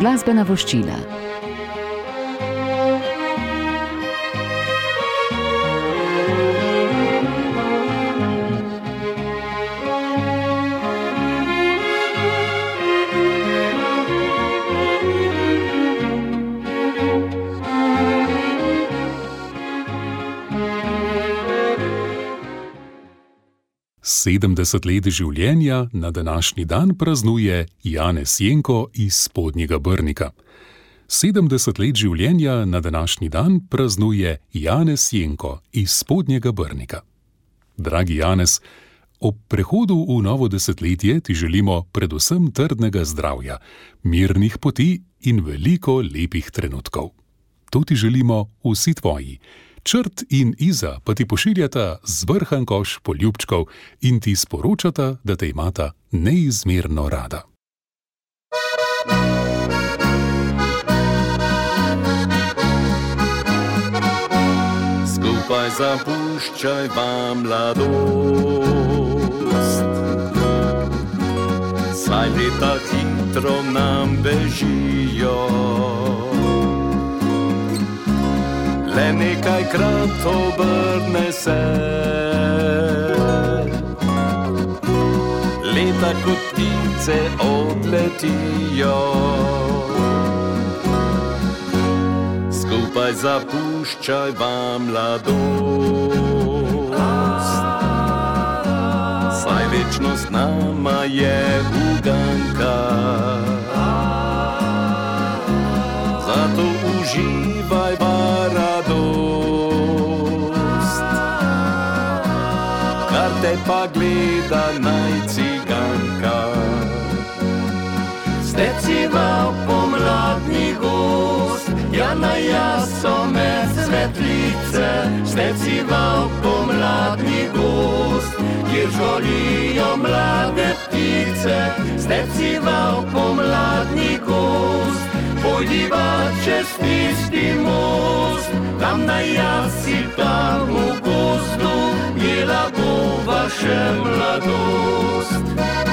Glasbena voščila. Sedemdeset let življenja na današnji dan praznuje Janez Jenko iz Spodnjega Brnika. 70 let življenja na današnji dan praznuje Janez Jenko iz Spodnjega Brnika. Dragi Janez, ob prehodu v novo desetletje ti želimo predvsem trdnega zdravja, mirnih poti in veliko lepih trenutkov. To ti želimo vsi tvoji. Črt in Iza pa ti pošiljata zvrhan koš poljubčkov in ti sporočata, da te imata neizmerno rada. Skupaj zapuščajva mladost, saj leta hitro nam bežijo. Le nekajkrat obrne se, leta kot ptice odletijo. Skupaj zapuščajva mladost, saj večnost nama je uganka. Zato uživajva radost, kar te pa gleda naj ciganka. Steciva pomladni gost, Jana jaso med svetlice. Steciva pomladni gost, kjer žolijo mlade ptice. Steciva pomladni gost, pojdiva čez tisti most, tam na jasi, tam v gozdu, jela bova še mladost.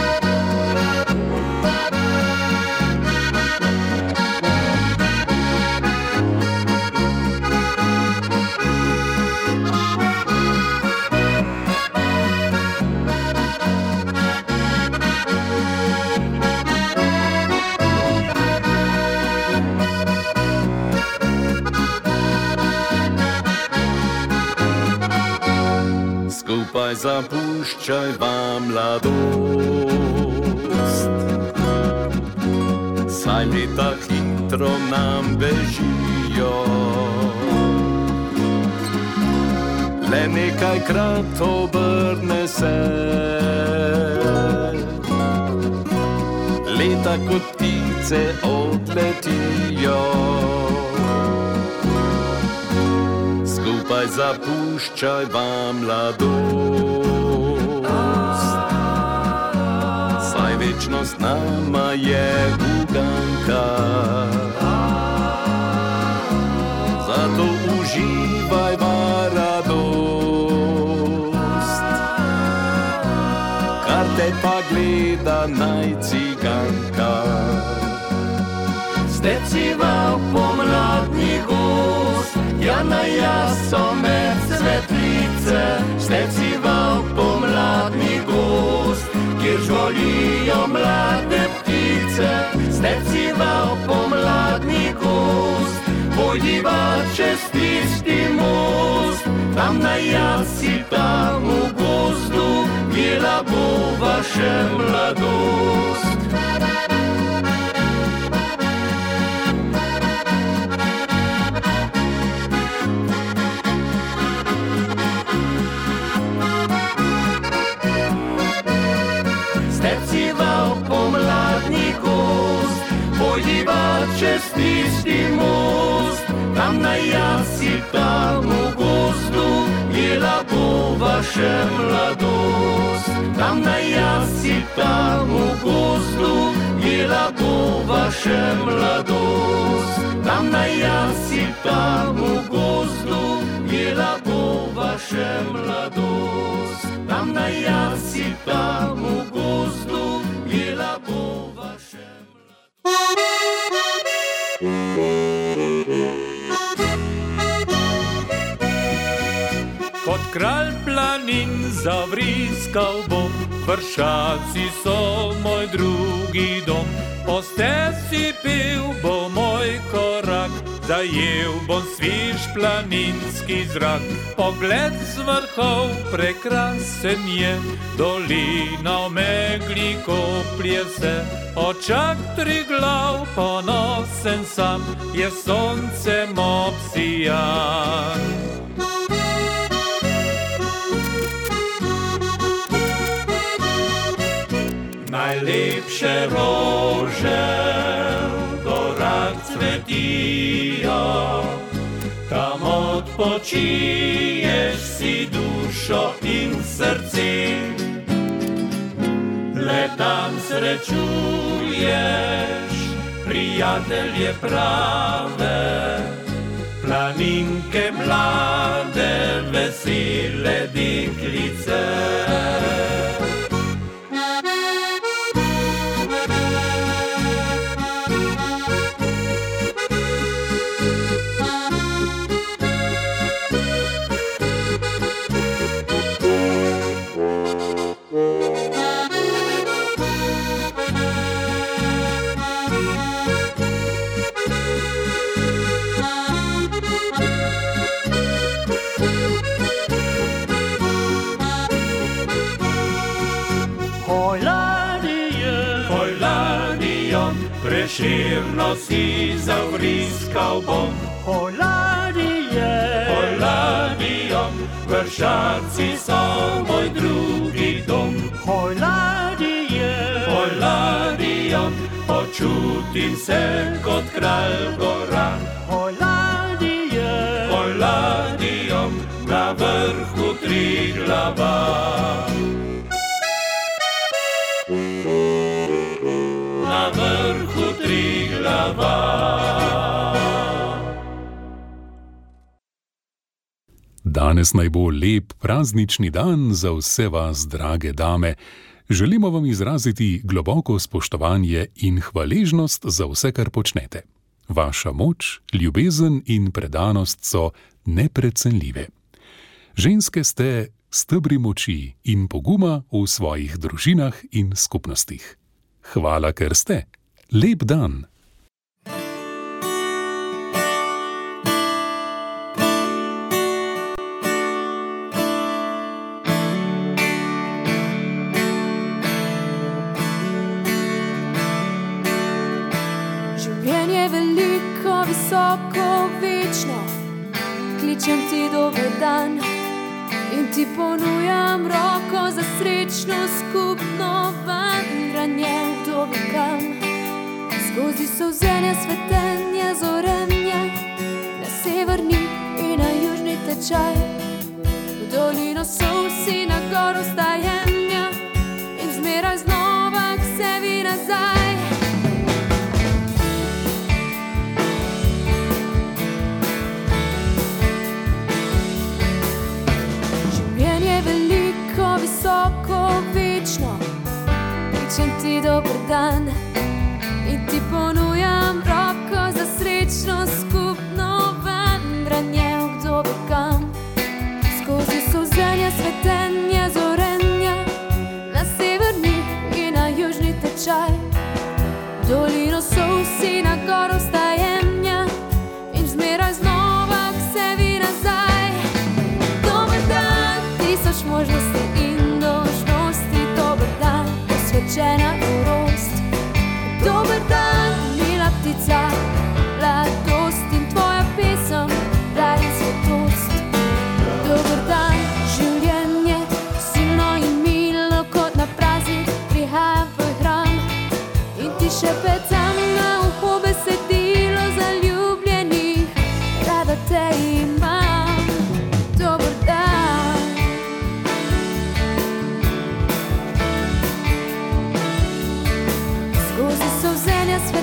Skupaj zapuščajva mladost, saj leta hitro nam bežijo. Le nekajkrat obrne se, leta kot ptice odletijo. Skupaj zapuščajva mladost, saj večnost nama je uganka. Zato uživajva radost, kar te pa gleda naj ciganka. Steciva pomladni gost, Jana jaso med svetlice. Steciva pomladni gost, kjer žolijo mlade ptice. Steciva pomladni gost, pojdiva čez tisti most, tam na jasi, tam v gozdu, jela bova še mladost. Pojdiva čez tisti most, tam na jasi, tam v gozdu, jela bova še mladost. Tam na jasi, tam v gozdu, jela bova še mladost. Tam na jasi, tam v gozdu, jela bova še mladost. Tam na jasi, tam v gozdu, jela bova še mladost. kralj planin zavriskal bom, Vršaci so moj drugi dom. Po stezi pil bo moj korak, zajel bom sviž planinski zrak. Pogled z vrhov prekrasen je, dolina v megli koplje se. Očak Triglav ponosen sam, je soncem obsijan. Najlepše rože v gorah cvetijo, tam odpočiješ si dušo in srce. Le tam srečuješ prijatelje prave, planinke mlade, vesele deklice. Prešerno si zavriskal bom, Hojladijom, Vršaci so moj drugi dom. Hojladijom, počutim se kot kralj gora. Hojladijom, na vrhu Triglava. Na vrhu Triglava. Danes naj bo lep praznični dan za vse vas, drage dame. Želimo vam izraziti globoko spoštovanje in hvaležnost za vse, kar počnete. Vaša moč, ljubezen in predanost so neprecenljive. Ženske ste stebri moči in poguma v svojih družinah in skupnostih. Hvala, ker ste. Lep dan. Življenje je veliko, visoko, večno. Kličem ti dober dan in ti ponujam roko za srečno skupno vandranje v dobikam. Skozi solzenja, svetenja, zorenja, na severni in na južni tečaj, v dolino solsi, na goro stajenja in zmeraj znova k sebi nazaj. Visoko, večno, kličem ti dober dan in ti ponujam roko za srečno skupno vandranje v dobikam. Skozi solzenja, svetenja, zorenja, na severni in na južni tečaj, dolino solsi, na goro stajenja in zmeraj znova k sebi nazaj. Dober dan, tisoč možnosti in dožnosti, dober dan, posvečena norost. Dober dan, mila ptica, mladost in tvoja pesem, dar in svetost. Dober dan, življenje, silno in milo kot na praznik, prihajam v tvoj hram in ti šepetam na uho besedilo zaljubljenih, rada te imam. Dober dan. Skozi solzenja,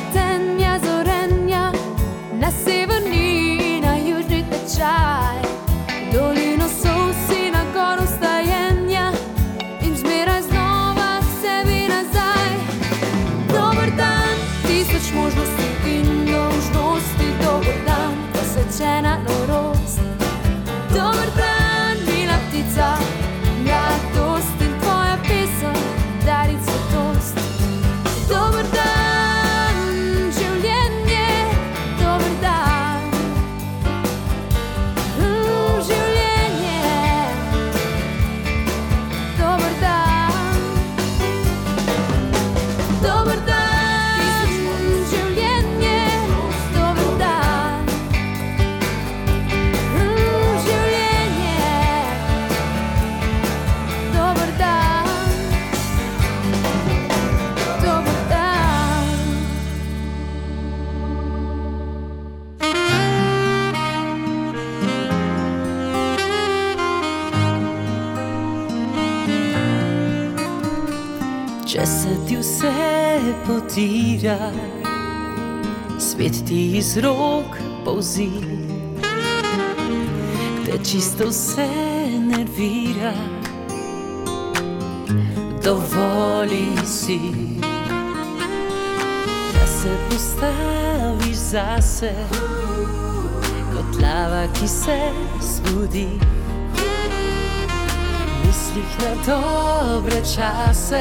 Če se ti vse potira, svet ti iz rok polzi, te čisto vse nervira, dovoli si, da se postaviš zase, kot lava, ki se zbudi, mislih na dobre čase.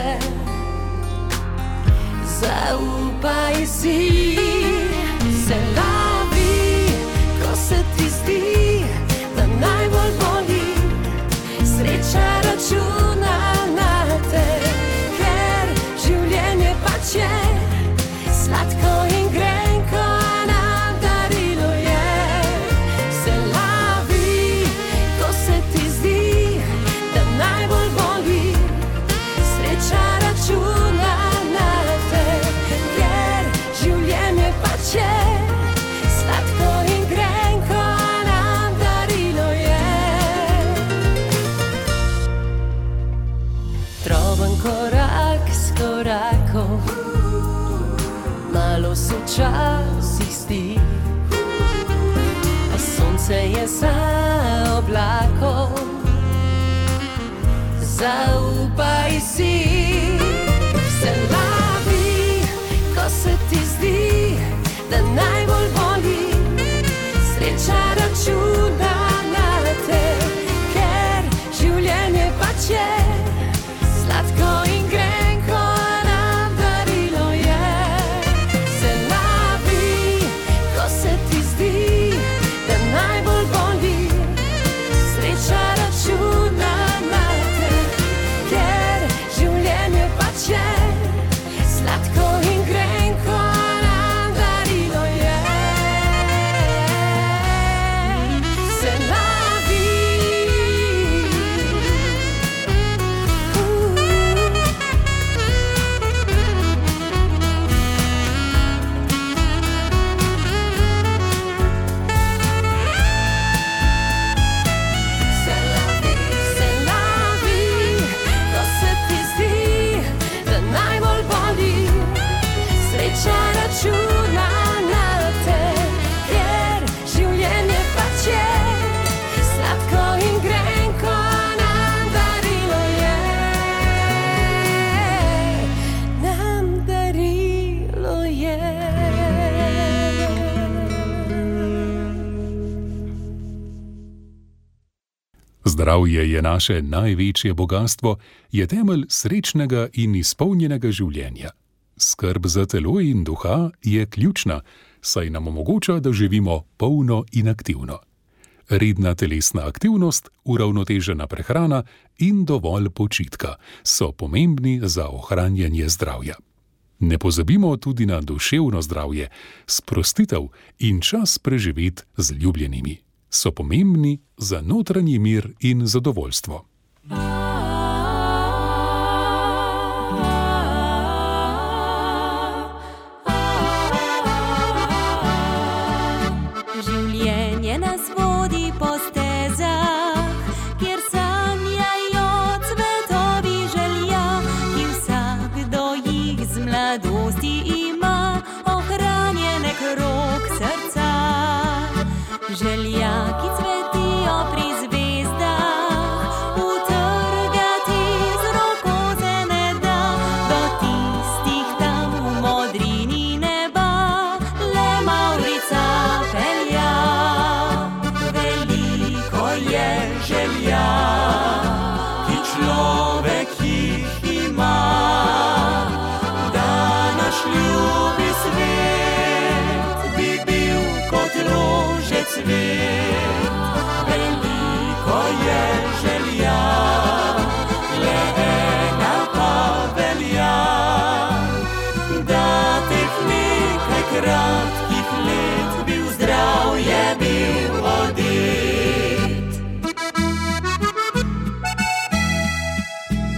Zaupaj si, se lavi, ko se ti zdi, da najbolj boli. Sreča računa na te, ker življenje pač je sladko in grenko, nam darilo je. Se lavi, ko se ti zdi, da najbolj boli. Sreča računa na te, ker življenje pač je sladko in grenko, nam darilo je. Droben korak s korakom, malo se včasih zdi, a sonce je za oblakom. Zaupaj si, se lavi, ko se ti zdi, da najbolj boli. Sreča računa na te, ker življenje pač je sladko in grenko, nam darilo je. Se lavi, ko se ti zdi, da najbolj boli. Sreča računa na te, ker življenje pač je sladko in grenko, nam darilo je. Se lavi, se lavi, ko se ti zdi, da najbolj boli. Sreča računa na te, ker življenje pač je sladko in grenko, nam darilo je. Nam darilo je. Zdravje je naše največje bogastvo, je temelj srečnega in izpolnjenega življenja. Skrb za telo in duha je ključna, saj nam omogoča, da živimo polno in aktivno. Redna telesna aktivnost, uravnotežena prehrana in dovolj počitka so pomembni za ohranjanje zdravja. Ne pozabimo tudi na duševno zdravje, sprostitev in čas preživeti z ljubljenimi. So pomembni za notranji mir in zadovoljstvo. Življenje nas vodi po stezah, kjer sanjajo cvetovi želja, ki vsakdo jih z mladosti ima, ohranjene krog srca. Želja, ki cvetijo pri zvezdah, utrgati z roko se ne da, do tistih tam v modrini neba le mavrica pelja. Veliko je želja, ki človek jih ima, da naš ljubi svet bi bil kot rože cvet. Veliko je želja, le ena pa velja, da teh nekaj kratkih let bi v zdravje bil odet.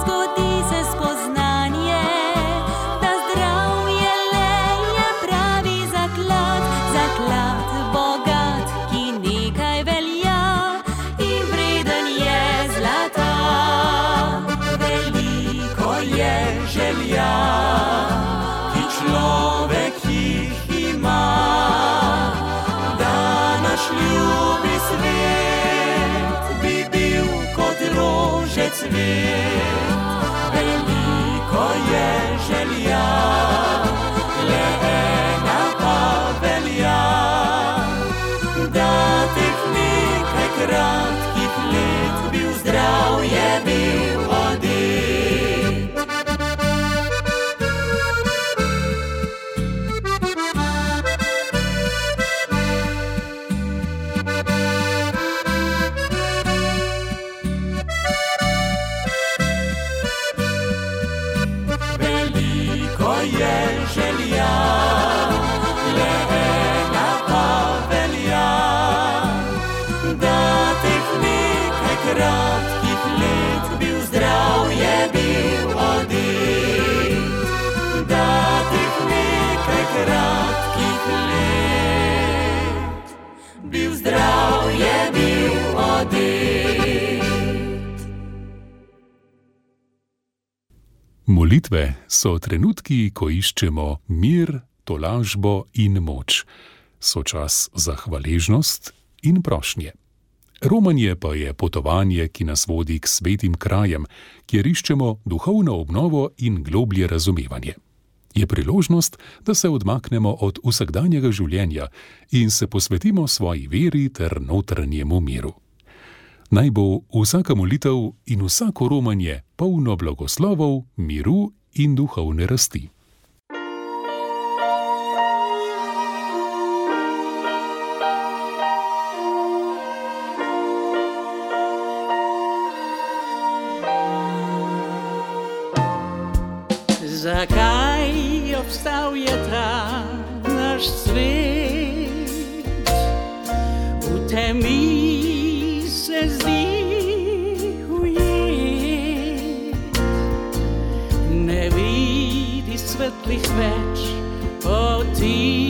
zgodi se spoznanje, da zdravje leje pravi zaklad, zaklad bogat, ki nekaj velja in vreden je zlata. Veliko je želja, ki človek jih ima, da naš ljubi svet bi bil kot rože cvet. Veliko je želja, le ena pa velja, da teh nekaj kratkih let bil zdrav je bil odit. Veliko je želja, le ena pa velja, da teh nekaj kratkih let bil zdrav je bil odit. Da teh nekaj kratkih let bil zdrav je bil odit. Molitve so trenutki, ko iščemo mir, tolažbo in moč. So čas za hvaležnost in prošnje. Romanje pa je potovanje, ki nas vodi k svetim krajem, kjer iščemo duhovno obnovo in globlje razumevanje. Je priložnost, da se odmaknemo od vsakdanjega življenja in se posvetimo svoji veri ter notranjemu miru. Naj bo vsaka molitev in vsako romanje polno blagoslovov, miru in duhovne rasti. Zakaj obstal je ta naš svet? V temi se zdi ujet. Ne vidi svetlih več poti,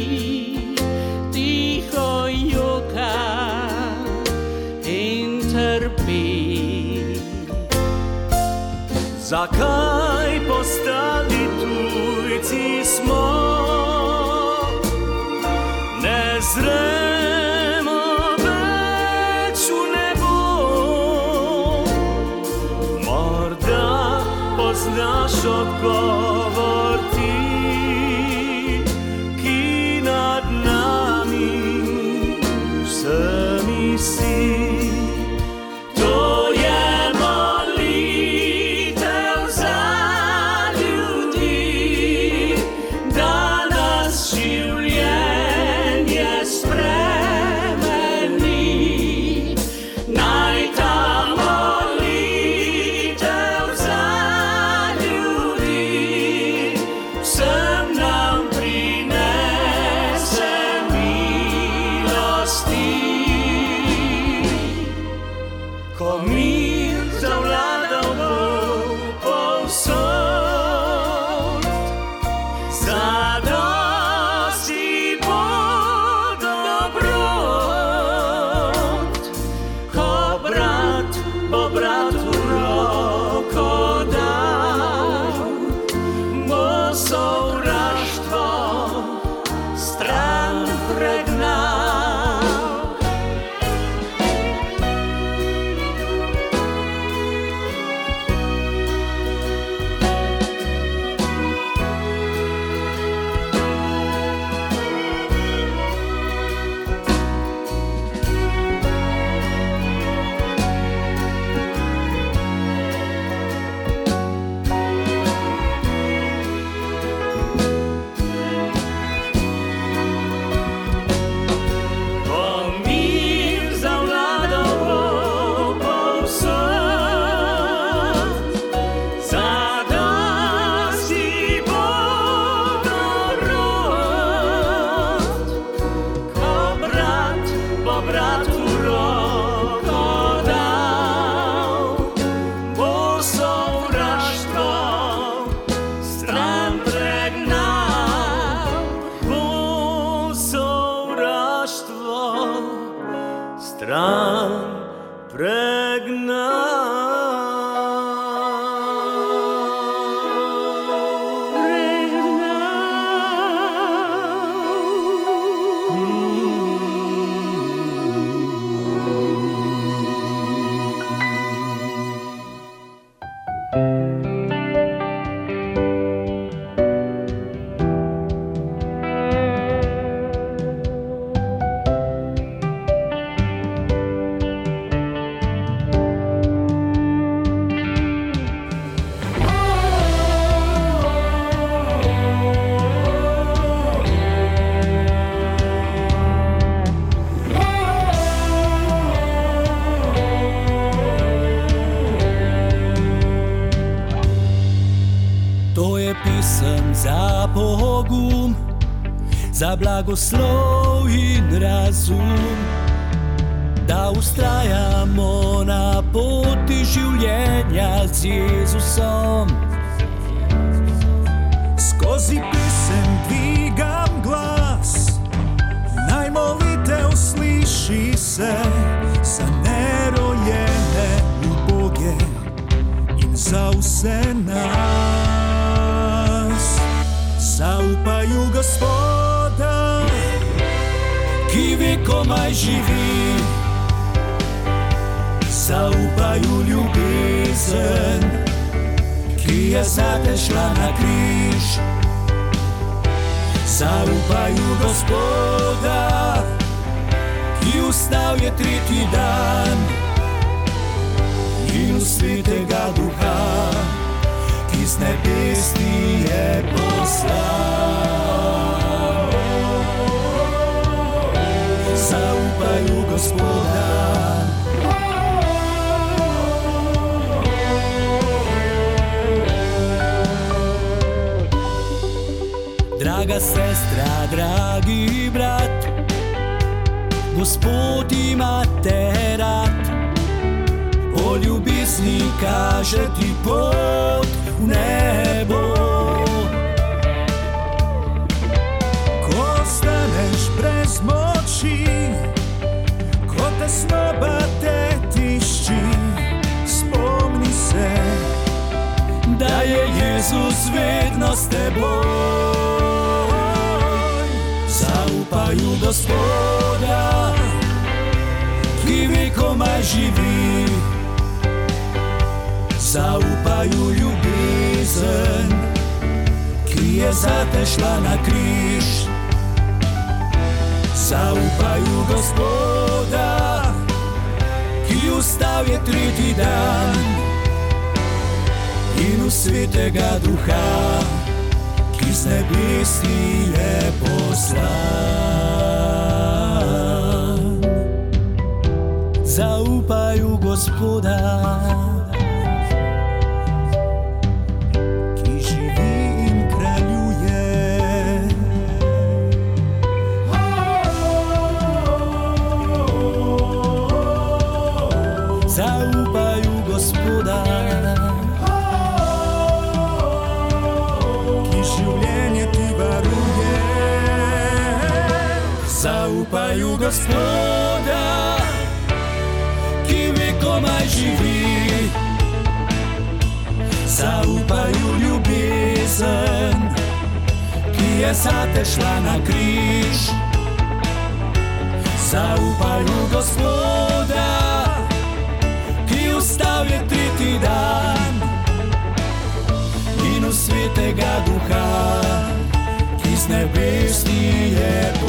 tiho joka in trpi. Zakaj postali tujci smo? Ne zremo več v nebo. Morda poznaš odgovor ti, ki nad nami vsemi si. ran pregnal. Za Bogom, za blagoslov in razum, da ustrajamo na poti življenja z Jezusom. Skozi pesem dvigam glas, naj molitev sliši se za nerojene uboge in za vse nas. Zaupaju Gospoda, ki vekomaj živi. Zaupaju ljubezen, ki je zate šla na križ. Zaupaju Gospoda, ki vstal je tretji dan. In v Svetega Duha, ki z nebes ti je poslal. Zaupaju Gospoda. Draga sestra, dragi brat, Gospod ima te rad. O ljubezni kaže ti pot v nebo. Ko staneš brez moči, ko tesnoba te tišči, spomni se, da je Jezus vedno s teboj. Zaupaju Gospoda, ki vekomaj živi. Zaupaju ljubezen, ki je zate šla na križ. Zaupaju Gospoda, ki vstal je tretji dan. In v Svetega Duha, ki z nebes ti je poslan. Zaupaju Gospoda, ki živi in kraljuje. Zaupaju Gospoda, življenje ti varuje. Zaupaju Gospoda, ki vekomaj živi. Zaupaju ljubezen, ki je zate šla na križ. Zaupaju Gospoda, ki vstal je tretji dan. In v Svetega Duha, ki z nebes ti je